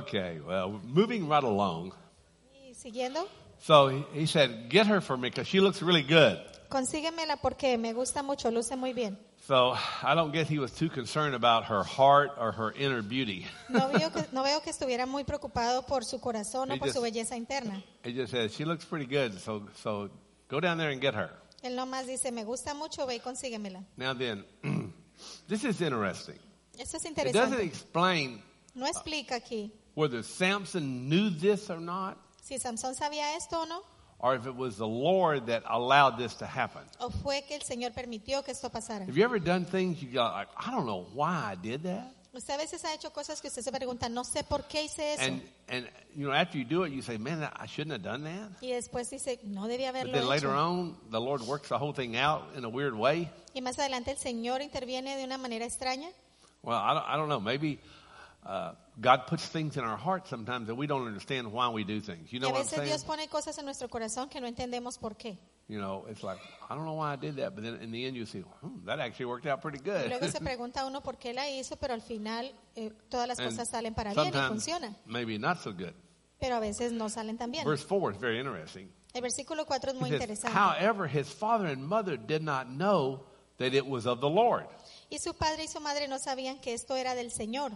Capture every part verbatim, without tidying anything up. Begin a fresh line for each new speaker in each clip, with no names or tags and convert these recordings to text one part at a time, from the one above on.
Okay, well, moving right along.
Y siguiendo,
So he, he said, get her for me because she looks really good.
consíguemela porque me gusta mucho, luce muy bien.
So I don't guess he was too concerned about her heart or her inner beauty.
No veo que, no veo que estuviera muy preocupado por su corazón o
He
por
just-
su belleza interna.
He just said, she looks pretty good, so so go down there and get her.
Él nomás dice, me gusta mucho, ve y consíguemela.
Now then, this is interesting.
Esto es
It doesn't
interesante.
explain
No explica aquí
whether Samson knew this or not,
si Samson sabía esto o no,
or if it was the Lord that allowed this to happen.
o fue que el Señor permitió que esto pasara.
Have you ever done things you go, like, I don't know why I did that?
Usted a veces ha hecho cosas que usted se pregunta, no sé por qué hice eso.
And, and you know, after you do it, you say, man, I shouldn't have done that.
Y después dice, no debía
But
haberlo
then later
hecho.
on, the Lord works the whole thing out in a weird way.
Y más adelante el Señor interviene de una manera extraña.
Well, I don't, I don't know. Maybe uh, God puts things in our heart sometimes that we don't understand why we do things. You
Y
know
a
what I'm
veces
saying?
Dios pone cosas en nuestro corazón que no entendemos por qué.
You know, it's like, I don't know why I did that. But then in the end, you see, hmm, that actually worked out pretty
Y
good.
luego se pregunta uno por qué la hizo, pero al final eh, todas las
And
cosas salen para bien y
sometimes,
funcionan.
maybe not so good.
Pero a veces no salen tan bien.
Verse four is very interesting.
El versículo cuatro es muy
It says,
interesante.
however, his father and mother did not know that it was of the Lord.
Y su padre y su madre no sabían que esto era del Señor.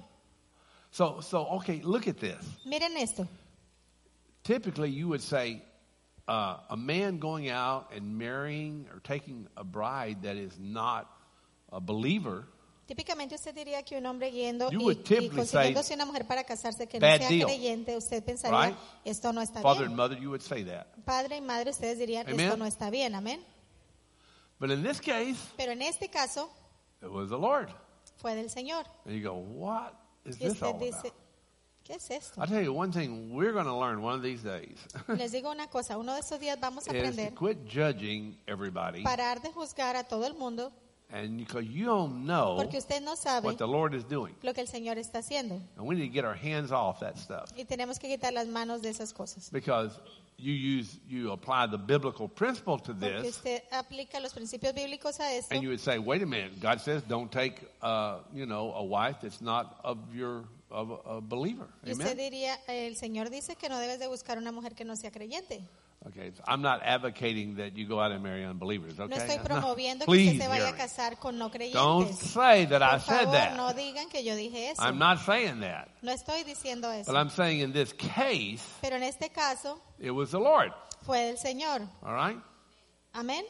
So, so okay, look at this.
Miren esto.
Typically, you would say uh, a man going out and marrying or taking a bride that is not a believer,
Típicamente usted diría que un hombre yendo
You
y,
would
y
typically
consiguiéndose una mujer para casarse que no
bad
sea
deal.
creyente, usted pensaría,
Right?
esto no está
father and
bien.
mother, you would say that.
Padre y madre, ustedes dirían,
Amen.
esto no está bien, amén.
But in this case,
Pero en este caso,
it was the Lord.
fue del Señor.
And you go, what is
Y
this
usted
all
dice,
about?
¿qué es esto?
I'll tell you one thing we're going to learn one of these days
Les digo una cosa, uno de estos días vamos a
is to
aprender,
quit judging everybody.
parar de juzgar a todo el mundo,
And because you don't know
porque usted no sabe
what the Lord is doing.
lo que el Señor está haciendo.
And we need to get our hands off that stuff.
Y tenemos que quitar las manos de esas cosas.
Because you use, you apply the biblical principle to
Porque
this.
usted aplica los principios bíblicos a esto.
And you would say, wait a minute, God says don't take, uh, you know, a wife that's not of your, of a, a believer.
Y usted
Amen?
diría, el Señor dice que no debes de buscar una mujer que no sea creyente.
Okay, so I'm not advocating that you go out and marry unbelievers, okay?
No estoy promoviendo que
Please
usted se vaya
hear
a
me.
casar con no
Don't
creyentes.
say that I
Por
said
favor,
that.
no digan que yo dije eso.
I'm not saying that.
No estoy diciendo eso.
But I'm saying in this case,
Pero en este caso,
it was the Lord.
fue del Señor.
All right?
Amén.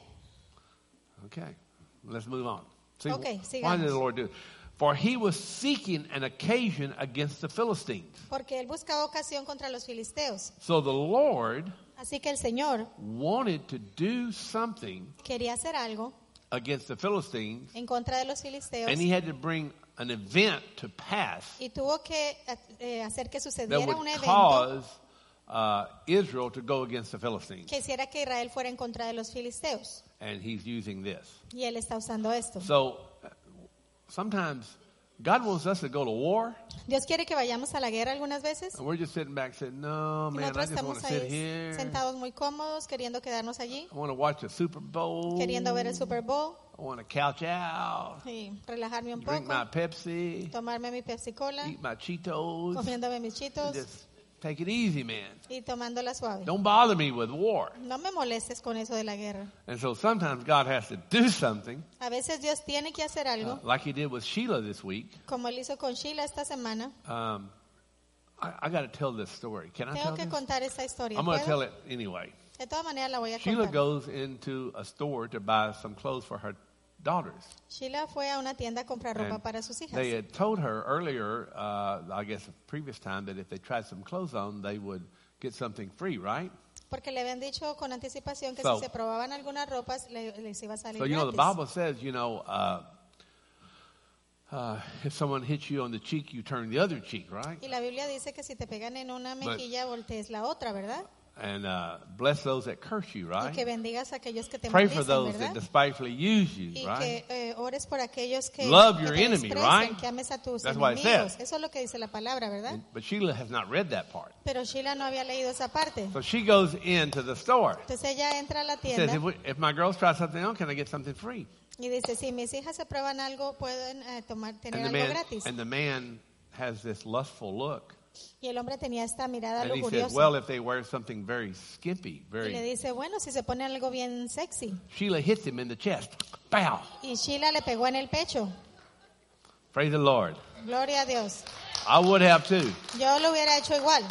Okay, let's move on. See,
Okay,
why
sigamos.
did the Lord do it? For he was seeking an occasion against the Philistines.
Porque él buscaba ocasión contra los filisteos.
So the Lord
Así que el Señor
wanted to do something
quería hacer algo
against the Philistines,
en contra de los filisteos.
and he had to bring an event to pass
Y tuvo que eh, hacer que
that
sucediera
would
un evento
cause uh, Israel to go against the Philistines.
que hiciera que Israel fuera en contra de los filisteos.
And he's using this.
Y él está usando esto.
So uh, sometimes God wants us to go to war,
Dios quiere que vayamos a la guerra algunas veces.
and we're just sitting back saying, no,
Y
man, I
nosotros
just want
estamos
to sit
ahí
here.
sentados muy cómodos, queriendo quedarnos allí,
I want to watch the Super Bowl.
queriendo ver el Super Bowl
I want to couch out,
y relajarme un
drink my
poco,
Pepsi,
tomarme mi Pepsi Cola,
eat my Cheetos,
comiéndome mis
and
chitos
just take it easy, man.
y tomándola suave.
Don't bother me with war.
No me molestes con eso de la guerra.
And so sometimes God has to do something,
A veces Dios tiene que hacer
uh,
algo,
like he did with Sheila this week.
como él hizo con Sheila esta semana.
Um, I, I got to tell this story. Can I
Tengo
tell
que
this?
contar esta historia.
I'm going to
¿Puedo?
tell it anyway.
De todas maneras la voy a
Sheila
contar.
goes into a store to buy some clothes for her daughters.
Sheila fue a una tienda a comprar ropa
And
para sus hijas.
They had told her earlier, uh, I guess the previous time, that if they tried some clothes on, they would get something free, right?
Porque le habían dicho con anticipación que
So-
si se probaban algunas ropas le- les iba a salir
So, you know, the
gratis.
Bible says, you know, uh, uh, if someone hits you on the cheek, you turn the other cheek, right?
Y la Biblia dice que si te pegan en una mejilla, voltees la otra, ¿verdad?
And uh, bless those that curse you,
Y que
right?
bendigas a aquellos que te
Pray for
maldicen,
those that
¿verdad?
despitefully use you,
Y
right?
que eh, ores por aquellos que,
Love
que
your
te
enemy,
desprecian,
right?
que ames a tus
That's what it
enemigos.
says.
Eso es lo que dice la palabra, ¿verdad?
And- but Sheila has not read that part.
Pero Sheila no había leído esa parte.
So she goes into the store.
Entonces ella entra a la
Says,
tienda
if, we, if my girls try something on, can I get something free?
y dice, si mis hijas se prueban algo, pueden eh, tomar, tener
And the
algo
man,
gratis.
and the man has this lustful look.
Y el hombre tenía esta mirada
And he
lujuriosa.
says, well, if they wear something very skimpy,
Y le
very...
dice, bueno, si se pone algo bien sexy.
Sheila hits him in the chest. Pow!
Y Sheila le pegó en el pecho.
Praise the Lord.
Gloria a Dios.
I would have too.
Yo lo hubiera hecho igual.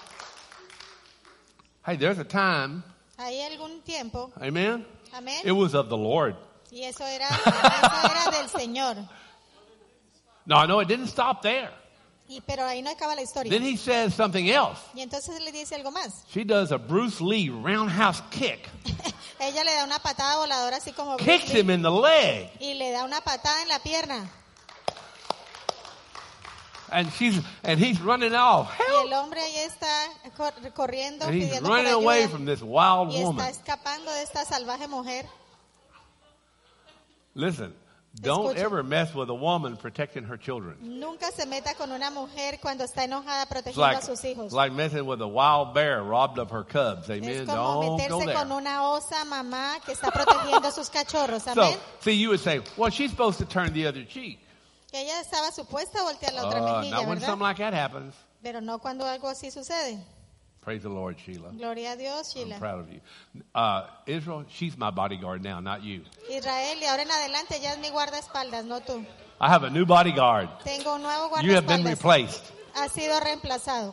Hey, there's a time,
Hay algún tiempo,
amen?
amén,
It was of the Lord.
y eso era, eso era del Señor.
No, no, it didn't stop there.
Y, pero ahí no acaba la historia.
Then he says something else.
Y entonces le dice algo más.
She does a Bruce Lee roundhouse kick.
Ella le da una patada voladora así como Bruce
Kicks
Lee,
him in the leg.
y le da una patada en la pierna.
And she's and he's running off.
Y
Help!
el hombre ahí está cor- corriendo,
And he's
pidiendo por
running away
ayuda.
from this wild
Y está
woman.
escapando de esta salvaje mujer.
Listen, don't
Escucha.
ever mess with a woman protecting her children.
Nunca se meta con una mujer cuando está enojada
It's
protegiendo
like,
a sus hijos.
it's like messing with a wild bear robbed of her cubs. Amen.
Es como
Don't go
meterse con
there.
una osa mamá que está protegiendo a sus cachorros.
So,
Amén.
see, you would say, well, she's supposed to turn the other cheek.
Que ella estaba supuesta a voltear la otra
Uh,
mejilla,
not when
¿verdad?
something like that happens.
Pero no cuando algo así sucede.
Praise the Lord, Sheila.
Gloria a Dios,
I'm
Sheila.
proud of you. Uh, Israel, she's my bodyguard now, not you.
Israel, y ahora en adelante ya es mi guardaespaldas, no tú.
I have a new bodyguard.
Tengo un nuevo
You have been
guardaespaldas.
replaced.
Ha sido reemplazado.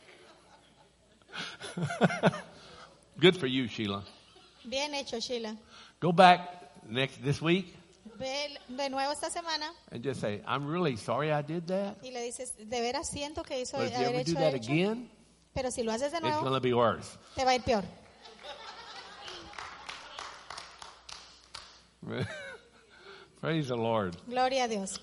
Good for you, Sheila.
Bien hecho, Sheila.
Go back next this week
Ve de nuevo esta semana
and just say, I'm really sorry I did that.
y le dices, de veras siento que hizo
But if you
haber
ever do
hecho,
that
hecho,
again,
pero si lo haces de
it's going
nuevo,
to be worse.
te va a ir peor.
Praise the Lord.
Gloria a Dios.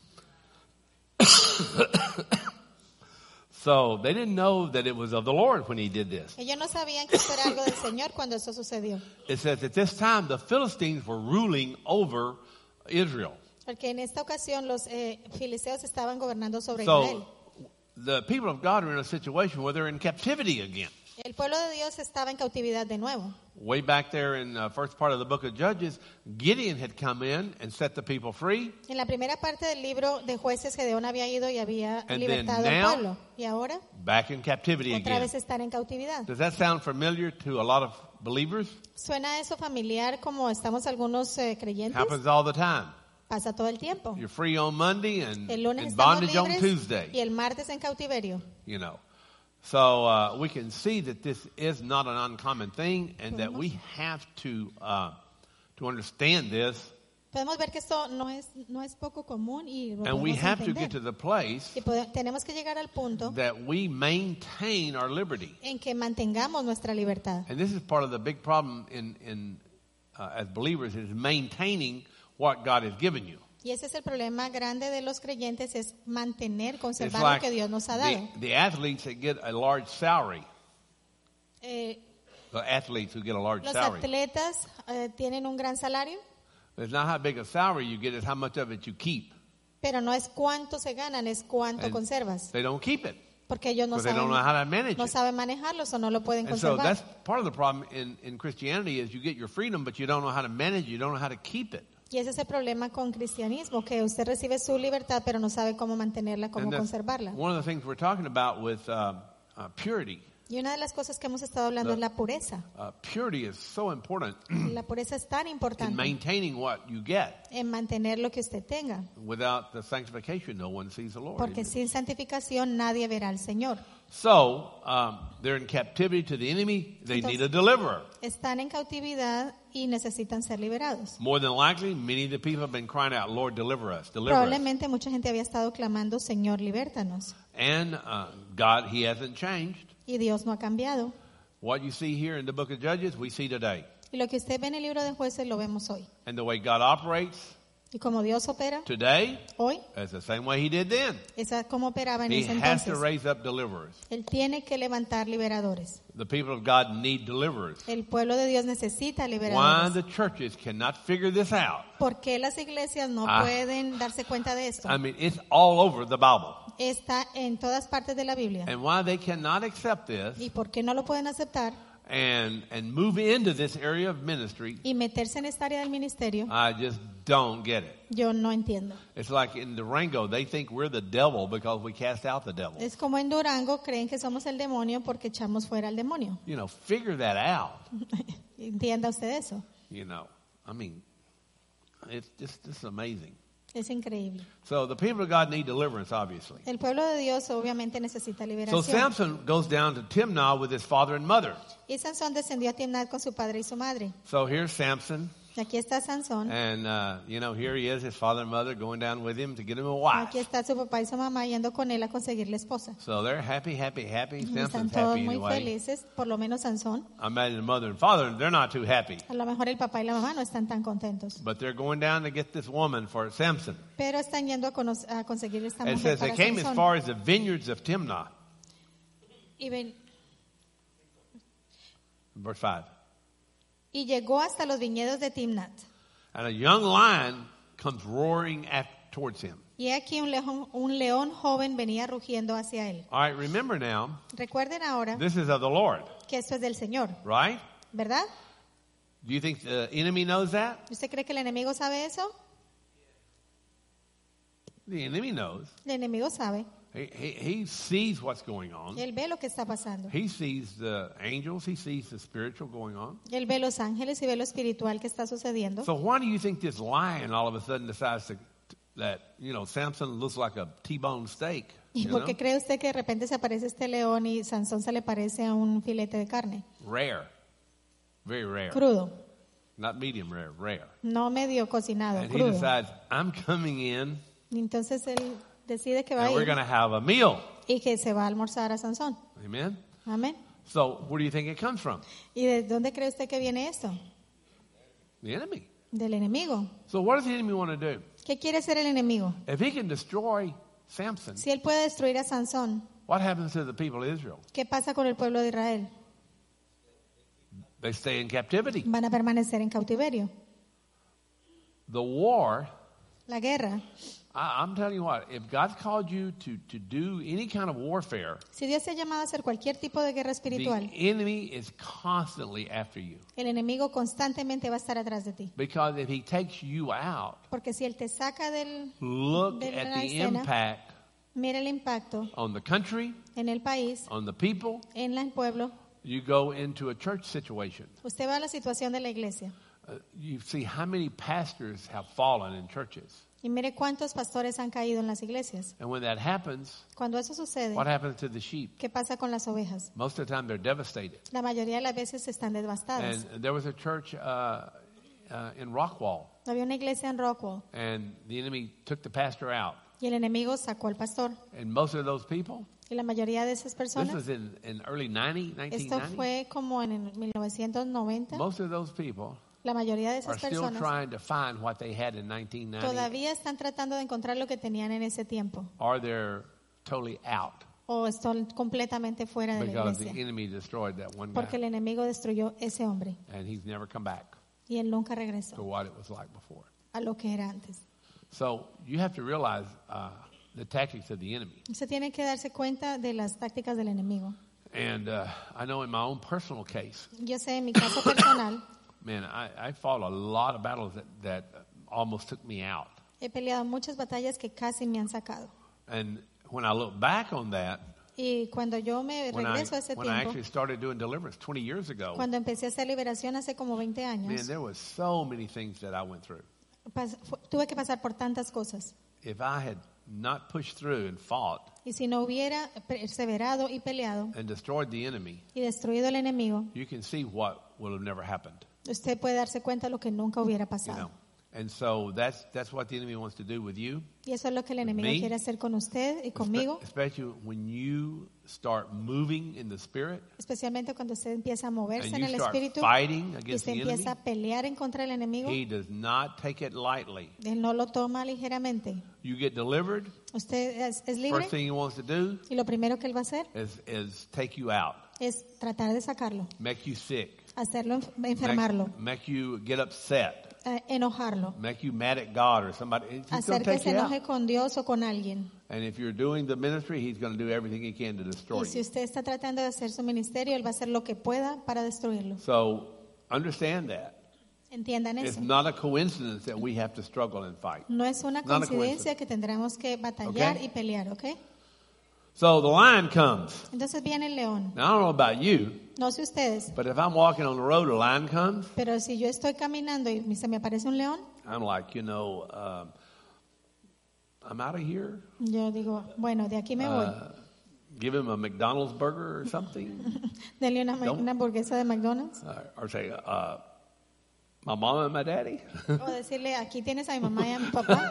So they didn't know that it was of the Lord when he did this.
Ellos no sabían que esto era algo del Señor cuando eso sucedió.
It says at this time the Philistines were ruling over Israel.
Porque en esta ocasión los eh, filisteos estaban gobernando sobre
So
Israel.
the people of God are in a situation where they're in captivity again.
El pueblo de Dios estaba en cautividad de nuevo.
Way back there in the first part of the book of Judges, Gideon had come in and set the people free.
En la primera parte del libro de Jueces, Gedeón había ido y había
And
libertado
then
al
now-
pueblo. Y ahora,
Back in captivity
otra
again.
vez están en cautividad.
Does that sound familiar to a lot of believers?
¿Suena eso familiar como estamos algunos eh, creyentes?
Happens all the time.
Pasa todo el tiempo.
You're free on Monday and
El lunes
in
estamos
bondage on
libres
Tuesday.
y el martes en cautiverio.
You know. So uh, we can see that this is not an uncommon thing and that we have to uh, to understand this,
Podemos ver que esto no es, no es poco común y lo
and we
podemos
have to
entender.
get to the place
Y pode- tenemos que llegar al punto
that we maintain our liberty.
en que mantengamos nuestra libertad.
And this is part of the big problem in, in uh, as believers is maintaining what God has given you.
Y ese es el problema grande de los creyentes, es mantener,
It's
conservar
like
lo que Dios nos ha dado.
the, the athletes that get a large salary,
Eh,
the athletes who get a large
los
salary.
atletas eh, tienen un gran salario,
It's not how big a salary you get, it's how much of it you keep.
pero no es cuánto se ganan, es cuánto
And
conservas.
They don't keep it
Porque ellos no
because they
saben,
don't know how to manage
no
it.
saben manejarlos o no lo pueden
And so
conservar.
that's part of the problem in, in Christianity is you get your freedom, but you don't know how to manage it, you don't know how to keep it.
Y ese es el problema con cristianismo, que usted recibe su libertad, pero no sabe cómo mantenerla, cómo
And that's
conservarla.
one of the things we're talking about with uh, uh, purity.
Y una de las cosas que hemos estado hablando
The-
es la pureza.
Uh, purity is so important
La pureza es tan
in
importante
maintaining what you get.
en mantener lo que usted tenga,
Without the sanctification, no one sees the Lord.
porque
Amen.
sin santificación nadie verá al Señor.
So um, they're in captivity to the enemy. They
Entonces-
need a deliverer.
Están en cautividad y necesitan ser liberados.
More than likely, many of the people have been crying out, "Lord, deliver us, deliver us."
Probablemente mucha gente había estado clamando, Señor, libértanos.
And uh, God, He hasn't changed.
Y Dios no ha cambiado.
What you see here in the book of Judges, we see today.
Y lo que usted ve en el libro de Jueces lo vemos hoy.
And the way God operates
Y como Dios opera
today
hoy,
is the same way He did then.
esa es como operaba en
He
ese
has to
entonces.
raise up deliverers.
Él tiene que levantar liberadores.
The people of God need deliverers.
El pueblo de Dios necesita
Why
liberadores.
the churches cannot figure this out?
¿Por qué las iglesias no
Ah.
pueden darse cuenta de esto?
I mean, it's all over the Bible.
Está en todas partes de la Biblia.
And why they cannot accept this
¿Y por qué no lo pueden aceptar?
and and move into this area of ministry,
y meterse en esta área del ministerio,
I just don't get it.
yo no entiendo.
It's like in Durango, they think we're the devil because we cast out the devil.
Es como en Durango, creen que somos el demonio porque echamos fuera al demonio.
You know, figure that out.
Entienda usted eso.
You know, I mean, it's just it's amazing.
Es increíble.
So the people of God need deliverance, obviously.
El pueblo de Dios obviamente necesita
So
liberación.
Samson goes down to Timnah with his father and mother.
Y Sansón descendió a Timnat con su padre y su madre.
So here's Samson,
Y aquí está Sansón.
and uh, you know, here he is, his father and mother going down with him to get him a wife.
Aquí está su papá y su mamá yendo con él a conseguirle esposa.
So they're happy, happy, happy.
Y están
Samson's
todos
happy
muy
anyway.
felices, por lo menos Sansón.
I imagine the mother and father, they're not too happy.
A lo mejor el papá y la mamá no están tan contentos.
But they're going down to get this woman for Samson.
Pero están yendo a, cono- a conseguir esta
It
mujer
says they
para
came as
Sansón.
far as the vineyards of Timnah.
Y, ven-
Verse five.
y llegó hasta los viñedos de Timnat.
And a young lion comes roaring at, towards him.
Y aquí un león, un león joven venía rugiendo hacia él.
All right, remember now,
Recuerden ahora
this is of the Lord,
que esto es del Señor,
right?
¿verdad?
Do you think the enemy knows that?
¿Usted cree que el enemigo sabe eso?
The enemy knows.
El enemigo sabe.
He, he, he sees what's going on.
Él ve lo que está pasando.
He sees the angels. He sees the spiritual going on.
Él ve los ángeles y ve lo espiritual que está sucediendo.
So why do you think this lion all of a sudden decides to, that, you know, Samson looks like a T-bone steak?
¿Y
You
por
know?
qué cree usted que de repente se aparece este león y Sansón se le parece a un filete de carne?
Rare. Very rare.
Crudo.
Not medium rare, rare.
No medio cocinado,
And he
crudo.
decides, I'm coming in
Y entonces él decide que va a
and we're
ir
going to have a meal.
y que se va a almorzar a Sansón.
Amen?
Amén.
So where do you think it comes from?
¿Y de dónde cree usted que viene esto?
The enemy.
Del enemigo.
So what does the enemy want to do?
¿Qué quiere hacer el enemigo?
If he can destroy Samson,
Si él puede destruir a Sansón,
what happens to the people of Israel?
¿qué pasa con el pueblo de Israel?
They stay in captivity.
Van a permanecer en cautiverio.
The war,
La guerra.
I, I'm telling you what, if God's called you to, to do any kind of warfare,
Si Dios te ha llamado a hacer cualquier tipo de guerra
the
espiritual,
enemy is constantly after you.
el enemigo constantemente va a estar atrás de ti.
Because if he takes you out,
Porque si él te saca del...
look
De
at
la
the
escena.
impact
Mira el impacto
on the country,
en el país,
on the people.
en el pueblo.
You go into a church situation.
Usted va a la situación de la iglesia
Uh, you see how many pastors have fallen in churches.
y mire cuántos pastores han caído en las iglesias.
And when that happens,
Cuando eso sucede,
what happens to the sheep?
¿qué pasa con las ovejas?
Most of the time they're devastated.
La mayoría de las veces están devastadas.
And there was a church uh, uh, in Rockwall,
Había una iglesia en Rockwall
and the enemy took the pastor out.
y el enemigo sacó al pastor.
And most of those people,
Y la mayoría de esas
this
personas,
was in, in early ninety,
esto
nineteen ninety,
fue como en el mil novecientos noventa,
most of those people
la mayoría de
are
esas
still
personas
trying to find what they had in nineteen ninety,
todavía están tratando de encontrar lo que tenían en ese tiempo
or they're totally out
o están completamente fuera de la
because the
iglesia
enemy destroyed that one
porque el
guy,
enemigo destruyó ese hombre
and he's never come back
y él nunca
to
regresó
what it was like before.
a lo que era antes.
So you have to realize uh, the tactics of the enemy.
Usted tiene que darse cuenta de las tácticas del enemigo.
And uh, I know in my own personal case,
Yo sé, en mi caso personal,
man, I, I fought a lot of battles that, that almost took me out.
he peleado muchas batallas que casi me han sacado.
And when I look back on that,
Y cuando yo me
when I,
regreso a ese
when I
tiempo,
actually started doing deliverance twenty years ago,
cuando empecé a hacer liberación hace como veinte
man,
años,
there was so many things that I went through.
pas- fu- tuve que pasar por tantas cosas.
If I had not pushed through and fought
Y si no hubiera perseverado y peleado
and destroyed the enemy,
y destruido al enemigo,
you can see what will have never happened.
usted puede darse cuenta de lo que nunca hubiera
You
pasado.
know, and so that's that's what the enemy wants to do with you.
Y eso es lo que el enemigo
me,
quiere hacer con usted y conmigo,
Especially when you start moving in the spirit
especialmente cuando usted empieza a moverse
and
en
you
el
start
espíritu
fighting
y
against
usted
the
empieza
enemy.
a pelear en contra del enemigo.
He does not take it lightly.
Él no lo toma ligeramente.
You get delivered.
Usted es, es libre
First thing he wants to do
y lo primero que él va a hacer
is, is take you out,
es tratar de sacarlo,
make you sick,
hacerlo, enf- enfermarlo,
make, make you get upset,
eh, enojarlo,
make you mad at God or somebody. He's going
hacer
to
que
take
se
you out.
enoje con Dios o con alguien.
And if you're doing the ministry, he's going to do everything he can to destroy
Y si
you.
usted está tratando de hacer su ministerio, él va a hacer lo que pueda para destruirlo.
So understand that.
Entiendan
It's
eso.
not a coincidence that we have to struggle and fight.
No es una
Not a
coincidencia que tendremos que batallar
Okay.
y pelear, ¿ok?
So the lion comes.
Entonces viene el león.
Now, I don't know about you,
No sé ustedes,
but if I'm walking on the road, a lion comes,
pero si yo estoy caminando y se me aparece un león,
I'm like, you know, um, I'm out of here.
yo digo, bueno, de aquí me voy.
Uh, give him a McDonald's burger or something.
Denle una,
don't-
una hamburguesa de McDonald's.
Uh, or say, uh, my mom and my daddy.
O decirle, aquí tienes a mi mamá y a mi papá.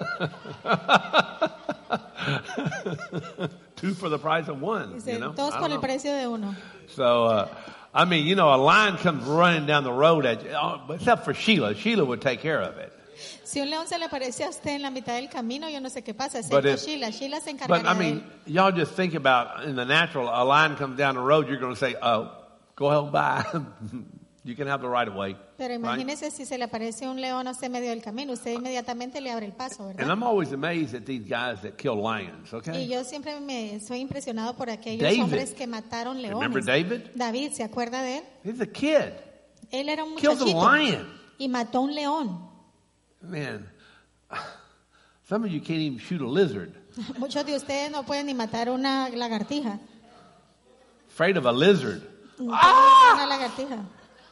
Two for the price of one.
Dice,
You know?
dos
I
por
don't
el
know.
precio de uno.
So, uh, I mean, you know, a lion comes running down the road at you, oh, except for Sheila. Sheila would take care of it.
Si un león se le aparece a usted en la mitad del camino, yo no sé qué pasa.
But
Excepto
if-
Sheila. Sheila se
But
encargaría
I
de
mean,
él.
y'all just think about in the natural, a lion comes down the road, you're going to say, oh, go ahead, bye. You can have the right of way.
Pero
right?
imagínese si se le aparece un león a usted en medio del camino, usted inmediatamente le abre el paso,
And
¿verdad?
I'm always amazed at these guys that kill lions,
Y
okay?
yo siempre me soy impresionado por aquellos
David.
hombres que mataron
Remember
leones.
David?
David, ¿se acuerda de él?
He's a kid.
Él era un
Killed a
muchachito
lion.
y mató un león.
Man, some of you can't even shoot a lizard.
Muchos de ustedes no pueden ni matar una lagartija.
Afraid of a lizard.
Ah! Una lagartija.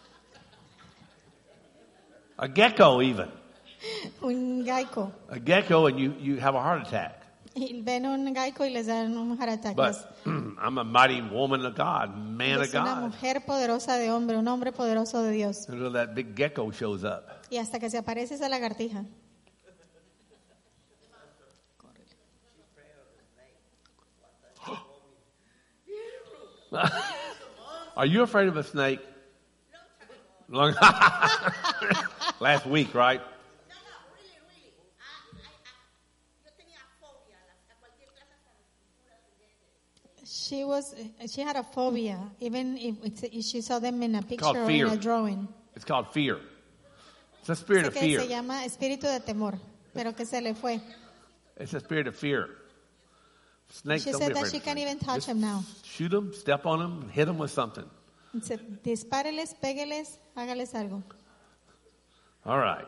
A gecko even.
Un geico.
A gecko and you, you have a heart attack.
Y ven un geico y les dan un heart attack.
But I'm a mighty woman of God, man of
Es una
God.
mujer poderosa de hombre, un hombre poderoso de Dios.
Until that big gecko shows up.
Y hasta que se aparece esa lagartija.
Are you afraid of a snake? Long Last week, right?
No, no, really, really. I, I, I, yo tenía fobia a, las- a cualquier clase de figuras.
She was, she had a phobia, even if, it's, if she saw them in a picture
Called
or
fear.
in a drawing.
It's called fear. It's a spirit
Sé
of
que
fear.
se llama espíritu de temor, pero que se le fue.
It's a spirit of fear. Snakes
She
don't
said
be
that
afraid
she
of
can't
snakes.
even touch
Just
them now.
Shoot them, step on them, hit them with something.
Dice, dispáreles, pégueles, hágales algo.
All right.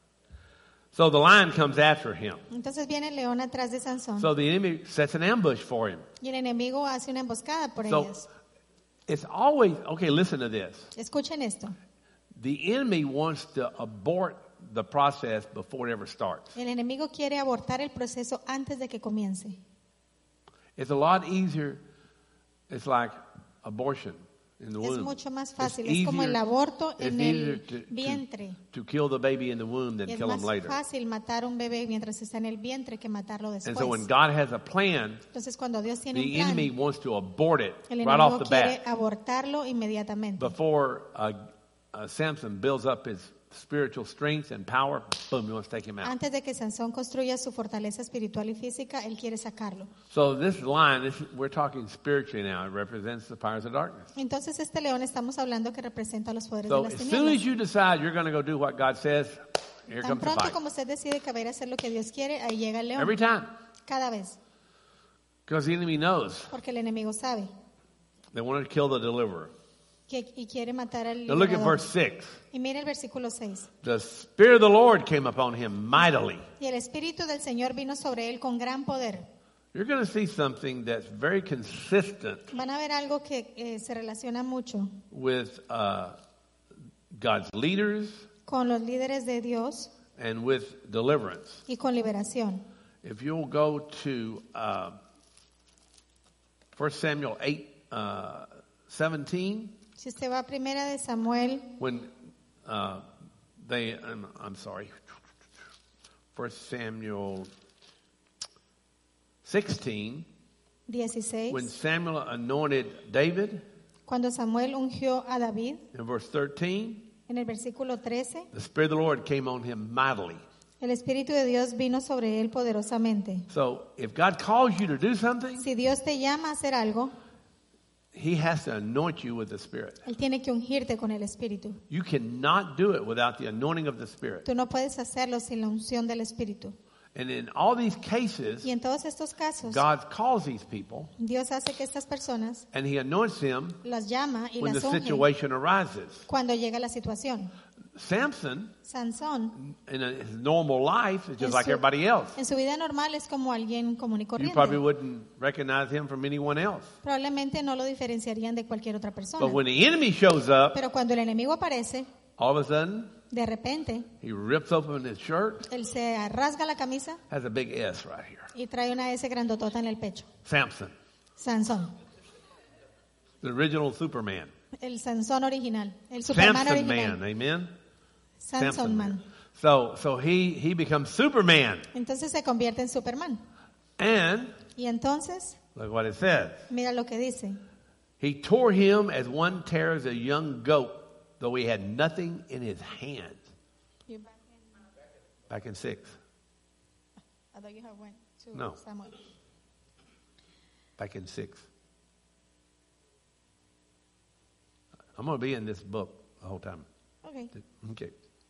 So the lion comes after him.
Entonces viene el león atrás de Sansón.
So the enemy sets an ambush for him.
Y el enemigo hace una emboscada por
So
ellos.
it's always, okay, listen to this.
Escuchen esto.
The enemy wants to abort the process before it ever starts.
El enemigo quiere abortar el proceso antes de que comience.
It's a lot easier. It's like abortion in the
Es
womb.
mucho más
It's
fácil. Es como el
easier-
aborto
it's
en
easier
el
to- to-
vientre.
To kill the baby in the womb than
Es
kill
más
them later.
fácil matar un bebé mientras está en el vientre que matarlo
And so when
después.
God has a plan,
Entonces cuando Dios tiene un
the
plan,
enemy wants to abort it
el
right off
enemigo
the
quiere
bat
abortarlo inmediatamente.
before uh, uh, Samson builds up his spiritual strength and power. Boom, he wants to take him out.
Antes de que Sansón construya su fortaleza espiritual y física, él quiere sacarlo.
So this lion, this, we're talking spiritually now. It represents the powers of darkness.
Entonces este león estamos hablando que representa los poderes
So
de las
as soon
tinieblas.
as you decide you're going to go do what God says, here
Tan
comes the
pronto
fight.
como usted decide que va a ir a hacer lo que Dios quiere, ahí llega el león.
Every time.
Cada vez.
Because the enemy knows
Porque el enemigo sabe
they want to kill the deliverer.
que, y quiere matar al
Now look at
liberador.
verse six.
Y mire el versículo seis.
The Spirit of the Lord came upon him mightily.
Y el Espíritu del Señor vino sobre él con gran poder.
You're going to see something that's very consistent
Van a ver algo que eh, se relaciona mucho
with uh, God's leaders
con los líderes de Dios
and with deliverance.
y con liberación.
If you'll go to uh, First Samuel eight uh, seventeen,
Si usted va a primera de Samuel,
when uh, they, I'm, I'm sorry, First Samuel sixteen,
dieciséis,
when Samuel anointed David,
cuando Samuel ungió a David,
in verse thirteen,
en el versículo trece,
the Spirit of the Lord came on him mightily.
el Espíritu de Dios vino sobre él poderosamente.
So if God calls you to do something,
Si Dios te llama a hacer algo,
he has to anoint you with the Spirit.
Él tiene que ungirte con el Espíritu.
You cannot do it without the anointing of the Spirit.
Tú no puedes hacerlo sin la unción del Espíritu.
And in all these cases,
Y en todos estos casos,
God calls these people
Dios hace que estas personas
and he anoints them
las llama y
when the
las unge
situation arises.
cuando llega la situación.
Samson,
Sansón,
in his normal life, is just
En
like
su-
everybody else.
en su vida normal es como alguien común y
You probably
corriente.
wouldn't recognize him from anyone else.
Probablemente no lo diferenciarían de cualquier otra persona.
But when the enemy shows up,
Pero cuando el enemigo aparece,
all of a sudden,
de repente,
he rips open his shirt,
él se rasga la camisa
has a big S right here.
y trae una S grandotota en el pecho.
Samson,
Sansón,
the original Superman.
el Sansón original, el Superman
Samson
original.
man, amen?
Sansón man.
So, so he, he becomes Superman.
Entonces se convierte en Superman.
And,
Y entonces,
look what it says.
mira lo que dice.
He tore him as one tears a young goat, though he had nothing in his hand. Back in six. No. Back in six. I'm going to be in this book the whole time.
Okay,
Okay.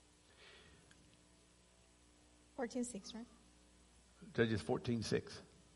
fourteen six, right?
Judges fourteen six.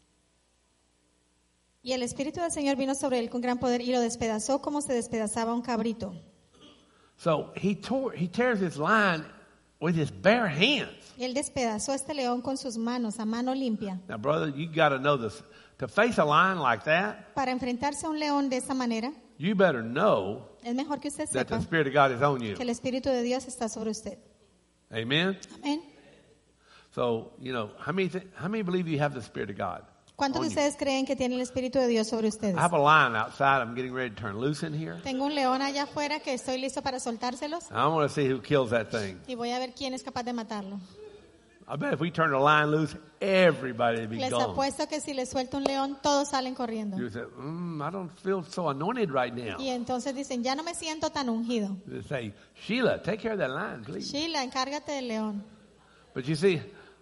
Y el Espíritu del Señor vino sobre él con gran poder y lo despedazó como se despedazaba un cabrito.
So he tore, he tears this lion with his bare hands.
Y él despedazó a este león con sus manos, a mano limpia.
Now, brother, you got to know this. To face a lion like that,
Para enfrentarse a un león de esa manera,
you better know
es mejor que usted
that the
sepa
Spirit of God is on you.
que el Espíritu de Dios está sobre usted.
Amen?
Amén.
So, you know, how many, th- how many believe you have the Spirit of God?
¿Cuántos de
on you?
ustedes creen que tiene el Espíritu de Dios sobre ustedes?
I have a lion outside I'm getting ready to turn loose in here.
Tengo un león allá afuera que estoy listo para soltárselos
I want to see who kills that thing.
y voy a ver quién es capaz de matarlo.
I bet if we turn the lion loose, everybody would be
Les
gone.
apuesto que si les suelto un león, todos salen corriendo.
You say, mm, I don't feel so anointed right now.
Y entonces dicen, ya no me siento tan ungido.
They say, Sheila, take care of that lion, please.
Sheila, encárgate del león.
But you see,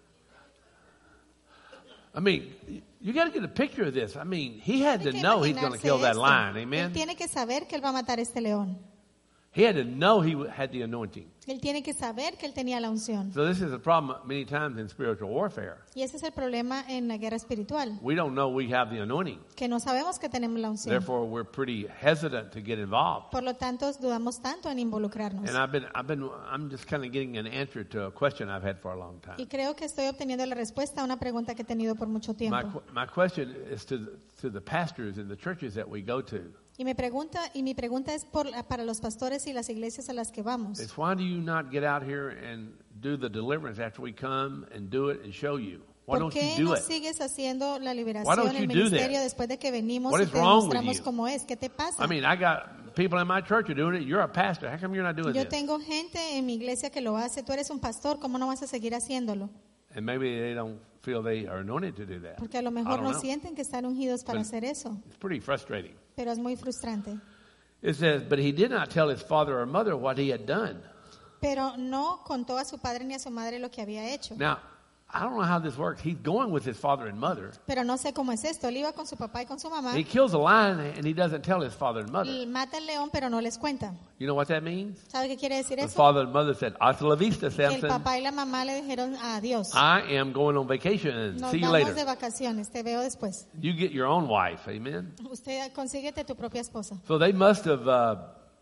I mean, you got to get a picture of this. I mean, he had to
Tiene que
know he's going to
imaginarse
kill that
esto.
lion.
Él
Amen?
tiene que saber que él va a matar este león.
He had to know he had the anointing.
Él tiene que saber que él tenía la unción.
So this is a problem many times in spiritual warfare.
Y ese es el problema en la guerra espiritual,
We don't know we have the anointing.
que no sabemos que tenemos la unción.
Therefore, we're pretty hesitant to get involved.
Por lo tanto, dudamos tanto en involucrarnos.
And I've been, I've been, I'm just kind of getting an answer to a question I've had for a long
Y
time.
creo que estoy obteniendo la respuesta a una pregunta que he tenido por mucho
My,
tiempo.
qu- my question is to the, to the pastors in the churches that we go to.
Y me pregunta y mi pregunta es por, para los pastores y las iglesias a las que vamos.
It's why do you not get out here and do the deliverance after we come and do it and show you? Why
¿Por
don't you
qué
do
no
it?
sigues haciendo la
Why
liberación,
don't
el
you do
ministerio
that?
después de que venimos
What
y
is
te
wrong with
demostramos
you?
cómo es? ¿Qué te pasa?
I mean, I got people in my church are doing it. You're a pastor. How come you're not doing
Yo
this?
tengo gente en mi iglesia que lo hace. Tú eres un pastor, ¿cómo no vas a seguir haciéndolo?
And maybe they don't feel they are anointed to do that.
Porque a lo
I
mejor
don't
no
know.
sienten que están ungidos para
But-
hacer eso.
It's pretty frustrating.
Pero es muy frustrante.
It says, but he did not tell his father or mother what he had done.
Pero no contó a su padre ni a su madre lo que había hecho.
Now, I don't know how this works. He's going with his father and mother.
Pero no sé cómo es esto. Él iba con su papá y con su mamá.
He kills a lion and he doesn't tell his father and mother.
Y mata al león, pero no les cuenta.
You know what that means?
¿Sabe qué quiere decir
The
eso?
father and mother said, hasta la vista,
Que el
Samson.
papá y la mamá le dijeron adiós.
I am going on vacation.
Nos
See you
vamos de
later.
vacaciones. Te veo después.
You get your own wife. Amen.
Usted consíguete tu propia esposa.
So they must have, uh,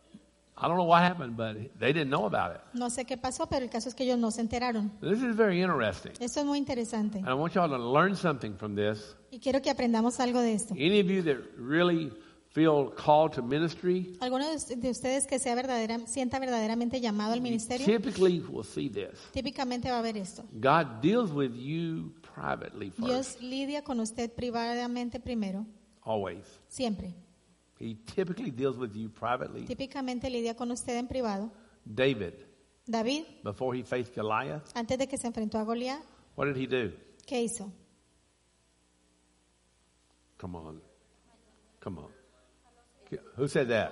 I don't know what happened, but they didn't know about it.
No sé qué pasó, pero el caso es que ellos no se enteraron.
This is very interesting.
Esto es muy interesante.
And I want y'all to learn something from this.
Y quiero que aprendamos algo de esto.
Any of you that really feel called to ministry,
Alguno de us- de ustedes que sea verdadera, sienta verdaderamente llamado al ministerio,
typically will see this.
típicamente va a ver esto.
God deals with you privately first,
Dios lidia con usted privadamente primero,
always.
siempre.
He typically deals with you privately.
Típicamente lidia con usted en privado.
David,
David,
before he faced Goliath,
antes de que se enfrentó a Goliat,
what did he do?
¿qué hizo?
Come on. Come on. Who said that?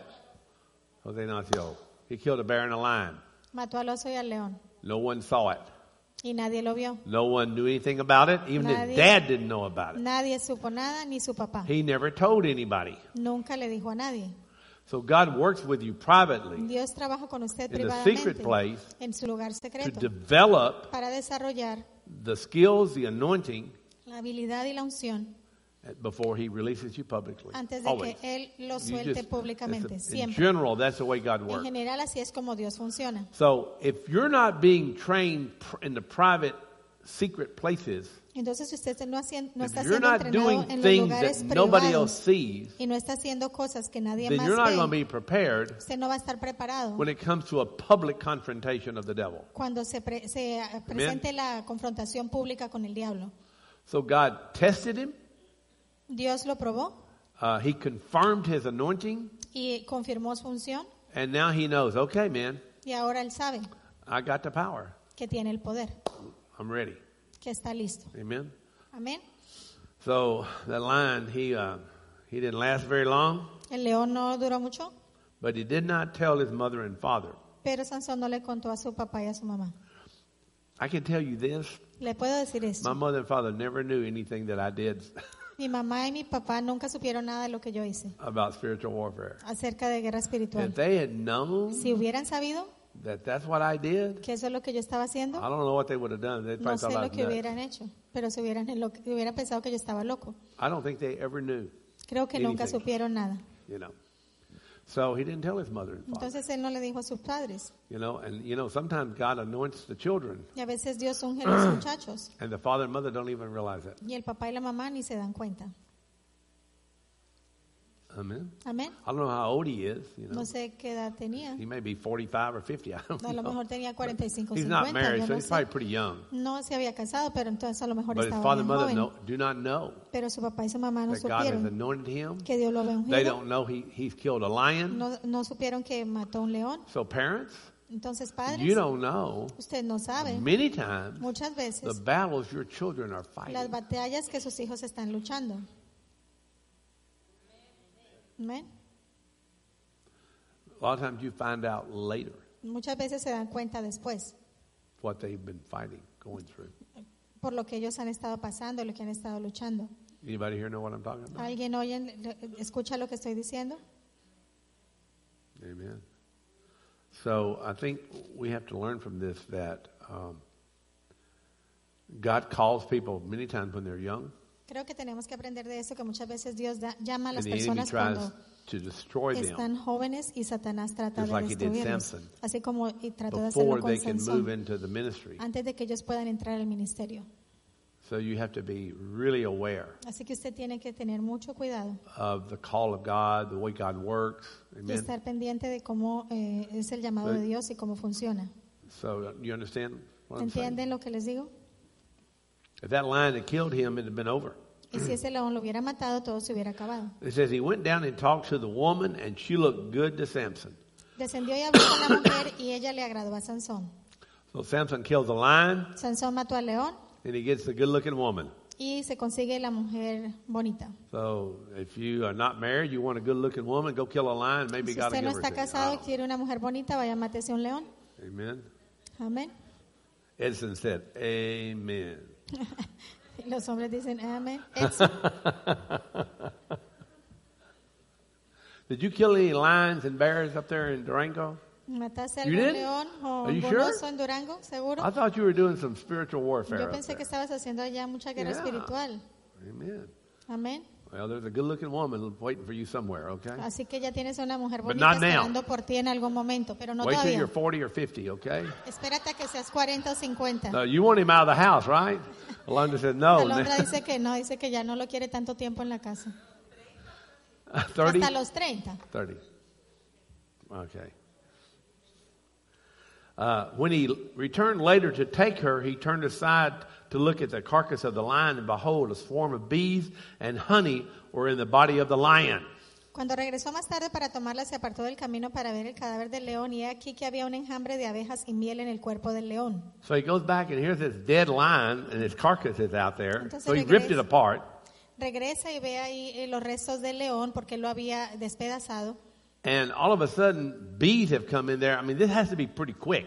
Jose Ignacio. He killed a bear and a lion.
Mató al oso y al león.
No one saw it.
Y nadie lo vio.
No one knew anything about it. Even his
Nadie-
dad didn't know about it.
Nadie supo nada, ni su papá.
He never told anybody.
Nunca le dijo a nadie.
So God works with you privately
Dios trabaja con usted
in the secret
privadamente
place
en su lugar
to
secreto
develop
para desarrollar
the skills, the anointing,
la habilidad y la unción
before he releases you publicly.
antes de
Always.
que Él lo
You
suelte
just-
públicamente.
it's a- in
Siempre.
general, that's the way God
En
works.
general, así es como Dios funciona.
So if you're not being trained pr- in the private, secret places,
Entonces, si usted no, hacien- no
if
está
you're
siendo
not
entrenado
doing
en los
things
lugares
that nobody else
privados
sees,
y no está haciendo cosas que nadie
then
más
you're not going to
ve,
be prepared
usted no va a estar preparado
when it comes to a public confrontation of the devil.
cuando se, pre- se presente la confrontación pública con el diablo.
So God tested him.
Dios lo probó
Uh, he confirmed his anointing.
y confirmó su unción
And now he knows, okay, man,
y ahora él sabe
I got the power.
que tiene el poder,
I'm ready.
que está listo.
Amen.
Amén.
So that lion, he uh, he didn't last very long,
El león no duró mucho,
but he did not tell his mother and father.
pero Sansón no le contó a su papá y a su mamá.
I can tell you this:
Le puedo decir
my
esto.
mother and father never knew anything that I did
Mi mamá y mi papá nunca supieron nada de lo que yo hice
about spiritual warfare.
acerca de guerra espiritual.
If they had known
Si hubieran sabido
that that's what I did,
que eso es lo que yo estaba
I
haciendo,
don't know what they would have done. They
no
probably
sé
thought I
lo
was
que
nuts.
hubieran hecho, pero si hubieran, lo, que- hubieran pensado que yo estaba loco.
I don't think they ever knew,
Creo que nunca
Anything.
supieron nada.
you know. So he didn't tell his mother and father.
Entonces él no le dijo a sus padres.
You know, and you know, sometimes God anoints the children,
Y a veces Dios unge a los muchachos
and the father and mother don't even realize it.
y el papá y la mamá ni se dan cuenta.
Amen.
Amén.
I don't know how old he is. You know,
No sé qué edad tenía.
he may be forty-five or fifty. I don't
A lo
know.
mejor tenía cuarenta y cinco,
He's not
cincuenta.
married,
Yo
so
no
he's probably
sé.
pretty young.
No se había casado, pero entonces a lo mejor
But his
estaba
father and
bien
mother
joven.
know, do not know
Pero su papá y su mamá no
that God has
supieron
anointed him.
que Dios lo había
They
ungido.
don't know he, he's killed a lion.
No, no supieron que mató un león.
So parents,
Entonces, padres,
you don't know
usted no sabe
many times
muchas
the
veces
battles your children are
las
fighting.
batallas que sus hijos están luchando. Amén.
A lot of times you find out later
Muchas veces se dan cuenta después
what they've been fighting, going through.
por lo que ellos han estado pasando, lo que han estado luchando.
Anybody here know what I'm talking about?
¿Alguien oye, escucha lo que estoy diciendo?
Amen. So I think we have to learn from this that um, God calls people many times when they're young,
Creo que tenemos que aprender de eso, que muchas veces Dios da- llama a
and
las
the enemy
personas
tries
cuando
to destroy them
están jóvenes y Satanás trata
Just
de
like he did
destruirlos.
Samson.
Así como y trató de hacerlo
before
con
they can move
Sansón,
into the ministry.
antes de que ellos puedan entrar al ministerio.
So you have to be really aware
Así que usted tiene que tener mucho cuidado
of the call of God, the way God works.
y
Amen.
estar pendiente de cómo eh, es el llamado de Dios y cómo funciona.
So you understand what I'm saying?
¿Entienden lo que les digo?
If that lion had killed him, it had been over.
Y si ese león lo hubiera matado, todo se hubiera acabado.
It says he went down and talked to the woman, and she looked good to Samson.
Descendió y habló con la mujer y ella le agradó a Sansón.
So Samson kills the lion,
Sansón mató al león
and he gets the good-looking woman.
y se consigue la mujer bonita.
So if you are not married, you want a good-looking woman, go kill a lion. Maybe
Si
God will
usted no
give her
está
to you.
casado y
Oh,
quiere una mujer bonita, vaya mátese un león.
Amen.
Amén.
Edson said, "Amen."
Y los hombres dicen amén. Edson,
Did you kill any lions and bears up there in Durango?
¿mataste
You
algún
did?
león o
Are you
un
sure?
oso en Durango? ¿Seguro?
I thought you were doing some spiritual warfare.
Yo
up
pensé que
there.
estabas haciendo allá mucha guerra
Yeah.
espiritual.
Amen.
Amén.
Well, there's a good-looking woman waiting for you somewhere. Okay.
Así que ya tienes una mujer
But
bonita
not now.
esperando por ti en algún momento, pero no
Wait till
todavía.
you're forty or fifty. Okay.
Espérate a que seas cuarenta o cincuenta.
No, you want him out of the house, right? Alondra said no.
Alondra dice que no, dice que ya no lo quiere tanto tiempo en la casa.
thirty.
Hasta los treinta.
Thirty. Okay. Uh, when he returned later to take her, he turned aside to look at the carcass of the lion, and behold, a swarm of bees and honey were in the body of the lion.
Cuando regresó más tarde para tomarla, se apartó del camino para ver el cadáver del león, y he aquí que había un enjambre de abejas y miel en el cuerpo del león.
So he goes back, and here's this dead lion, and his carcass is out there.
Entonces
So he
regresa.
ripped it apart.
Regresa y ve ahí eh, los restos del león porque lo había despedazado.
And all of a sudden, bees have come in there. I mean, this has to be pretty quick.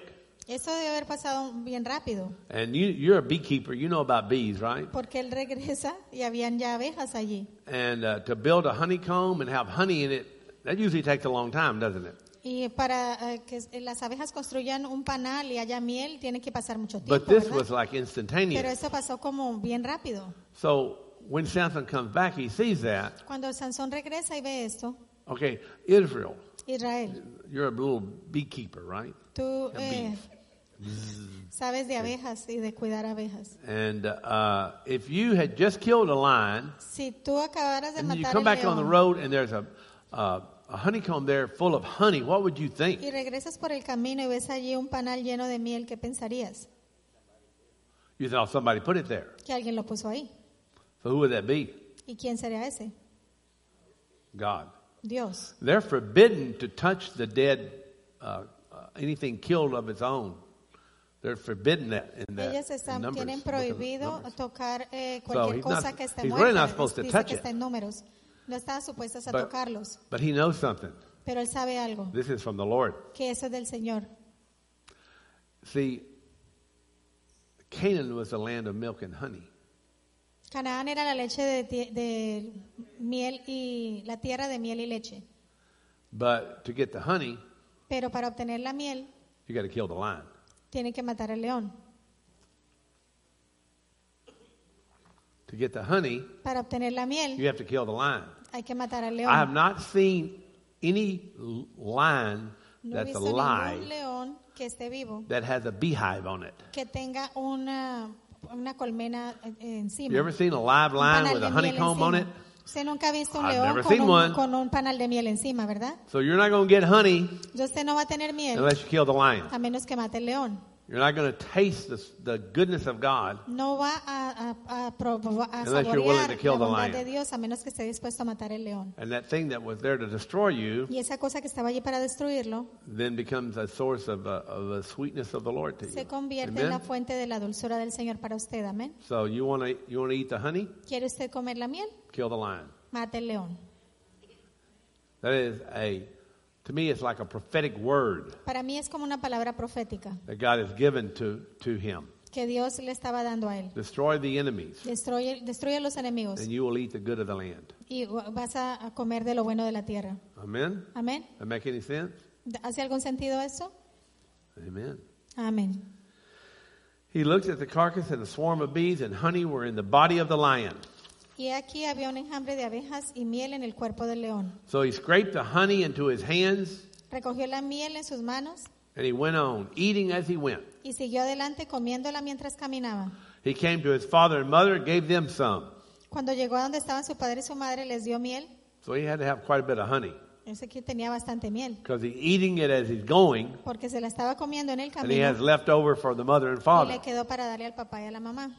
Eso debe haber pasado bien rápido,
And you, you're a beekeeper. You know about bees, right?
porque él regresa y habían ya abejas allí.
And uh, to build a honeycomb and have honey in it, that usually takes a long time, doesn't it?
Y para eh, que las abejas construyan un panal y haya miel, tiene que pasar mucho tiempo,
But this
¿verdad?
was like
Pero
instantaneous.
eso pasó como bien rápido.
So when Samson comes back, he sees that.
Cuando Sansón regresa y ve esto,
Okay, Israel,
Israel,
you're a little beekeeper, right?
tú
And
eh,
bees.
sabes de abejas y de cuidar abejas.
And uh, if you had just killed a lion,
Si tú acabaras de
and then you
matar
come
el
back on the
león
road and there's a, uh, a honeycomb there full of honey, what would you think?
y regresas por el camino y ves allí un panal lleno de miel, ¿qué pensarías?
You thought somebody put it there.
Que alguien lo puso ahí.
So who would that be?
¿Y quién sería ese?
God.
Dios.
They're forbidden to touch the dead, uh, uh, anything killed of its own. They're forbidden that in that.
Ellas
in
están,
Numbers,
tienen
book of
prohibido
Numbers.
tocar eh,
So
cualquier
he's
cosa
not-
que esté
he's
muerta.
really not supposed to
Dice
touch
que
it.
está en números. No están supuestas a
But-
tocarlos.
But he knows something.
Pero él sabe algo,
This is from the Lord.
que eso es del Señor.
See, Canaan was the land of milk and honey.
Canaán era la leche de, tie- de miel y la tierra de miel y leche.
But to get the honey,
Pero para obtener la miel,
you got to kill the lion.
tiene que matar al león.
To get the honey,
Para obtener la miel,
you have to kill the lion.
hay que matar al
I have
león.
not seen any l- lion
No he
that's
visto ningún
alive
león que esté vivo,
that has a beehive on it.
que tenga una, una colmena eh, eh, encima.
You ever seen a live
Un
lion
panal
with a
de miel
honeycomb on it?
encima. Usted nunca ha visto un
I've
león
never
con
seen
un,
one.
con un panal de miel encima, ¿verdad?
So you're not going to get honey
Entonces usted no va a tener miel
unless you kill the lion.
a menos que mate el león.
You're not going to taste the, the goodness of God
No va a, a, a, probo- a
Unless you're willing to
saborear
kill
la
the
bondad
lion.
de Dios a menos que esté dispuesto a matar el león.
and that thing that was there to destroy you
Y esa cosa que estaba allí para destruirlo
then becomes a source of, uh, of the sweetness of the Lord to you.
se convierte
Amen?
en la fuente de la dulzura del Señor para usted. Amén.
So you want to you want to eat the honey?
¿Quiere usted comer la miel?
Kill the lion.
Mate el león.
That is a to me it's like a prophetic word
Para mí es como una palabra profética
that God has given to to him.
que Dios le estaba dando a él.
Destroy the enemies
Destruye, destruye a los enemigos
and you will eat the good of the land.
y vas a a comer de lo bueno de la tierra.
Amen?
Amén.
That make any sense?
¿Hace algún sentido eso?
Amen.
Amén.
He looked at the carcass and a swarm of bees and honey were in the body of the lion.
Y aquí había un enjambre de abejas y miel en el cuerpo del león.
So he scraped the honey into his hands
Recogió la miel en sus manos
and he went on, eating as he went.
y siguió adelante comiéndola mientras caminaba.
He came to his father and mother and gave them some.
Cuando llegó a donde estaban su padre y su madre, les dio miel.
So he had to have quite a bit of honey
Ese que tenía bastante miel,
because he's eating it as he's going
porque se la estaba comiendo en el
and he has
camino
left over for the mother and
y
father.
le quedó para darle al papá y a la mamá.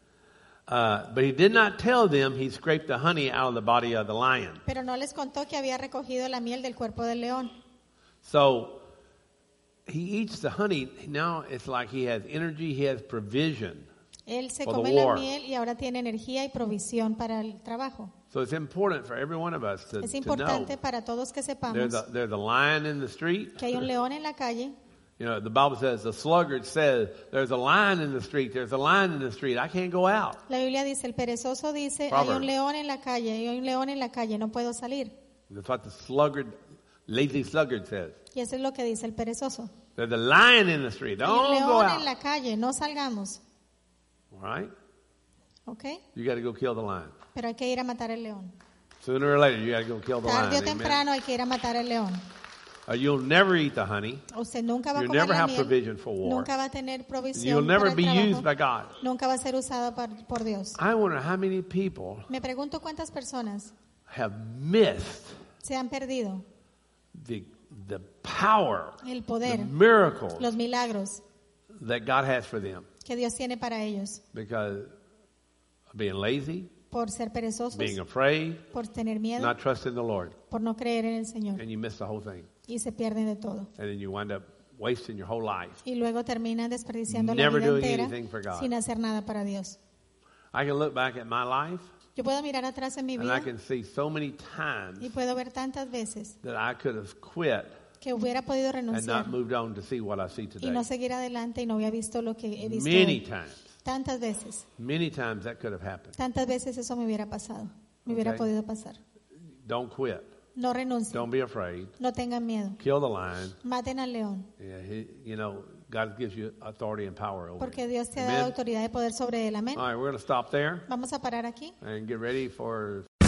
Uh, but he did not tell them he scraped the honey out of the body of the lion.
Pero no les contó que había recogido la miel del cuerpo del león.
So he eats the honey. Now it's like he has energy, he has provision.
Él se
For the
come la
war.
miel y ahora tiene energía y provisión para el trabajo.
So it's important for every one of us to,
Es
to know
importante para todos que sepamos
there's a, there's a lion in the street.
que hay un león en la calle.
You know, the Bible says the sluggard says, there's a lion in the street, there's a lion in the street, I can't go out.
La Biblia dice, el perezoso dice, hay
Proverbs.
un león en la calle, hay un león en la calle, no puedo salir.
That's what the sluggard, lazy sluggard says.
Y eso es lo que dice el perezoso.
There's a lion in the street,
Hay un
don't go
león en
out.
la calle, no salgamos.
All right?
¿Ok?
You got to go kill the lion.
Pero hay que ir a matar el león.
Sooner or later, you got to go kill the
Tarde o
lion. Amen?
temprano hay que ir a matar el león.
Uh, you'll never eat the honey.
Usted nunca va a
You'll
comer
never
la
have
miel,
provision for war.
nunca va a tener provisión
You'll
para
never
el
be used by
trabajo,
God.
nunca va a ser usado por, por Dios.
I wonder how many people
Me pregunto cuántas personas
have missed
se han perdido
the, the power,
el
the
poder,
miracles
los milagros
that God has for them
que Dios tiene para ellos
because of being lazy,
por ser perezosos,
being afraid,
por tener miedo,
not trusting the Lord,
por no creer en el Señor
and you miss the whole thing.
y se pierden de todo.
And then you wind up wasting your whole life.
Y luego terminan desperdiciando la
Never
vida
doing
entera
anything for God.
sin hacer nada para Dios.
I can look back at my life
Yo puedo mirar atrás en mi
and I
vida
can see so many times
y puedo ver tantas veces
that I could have quit
que hubiera podido
and
renunciar
not moved on to see what I see
y
today.
no seguir adelante y no hubiera visto lo que he visto
Many
hoy.
times,
Tantas veces,
many times that could have happened.
tantas veces eso me hubiera pasado, me hubiera
Okay.
podido pasar.
Don't quit.
No renuncien,
Don't be afraid.
no tengan miedo,
Kill the lion.
maten al león,
Yeah, he, you know, God gives you authority and power over
porque
him.
Dios te ha dado
Amen.
autoridad y poder sobre él. Amén.
All right, we're going to stop there
Vamos a parar aquí.
and get ready for